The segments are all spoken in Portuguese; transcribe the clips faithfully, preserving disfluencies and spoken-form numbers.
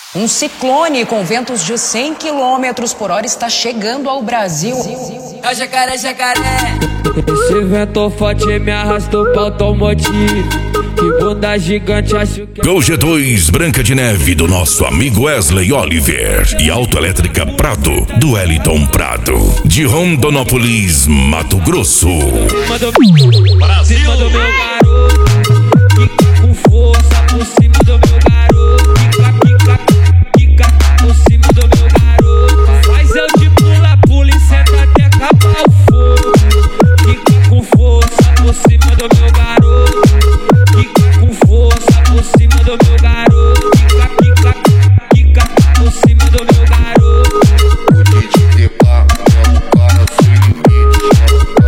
Um ciclone com ventos de cem quilômetros por hora está chegando ao Brasil. É o jacaré, jacaré. Esse vento forte me arrastou pra automotivo. Que bunda gigante, acho que... Gol G dois Branca de Neve do nosso amigo Wesley Oliver. E Autoelétrica Prado do Wellington Prado. De Rondonópolis, Mato Grosso. Mandou Brasil, mandou meu garoto. Quica com força por cima do meu garoto. Quica, quica, quica por cima do meu garoto. Faz eu de pula, pula e senta até acabar o fogo. Quica com força por cima do meu garoto. Quica com força por cima do meu garoto. Quica, quica, quica por cima do meu garoto. O D J Tepa é o cara sem limite.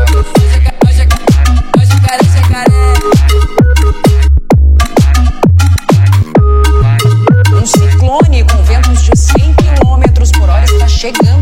É o jacaré, jacaré. Um ciclone com ventos de cem quilômetros por hora está chegando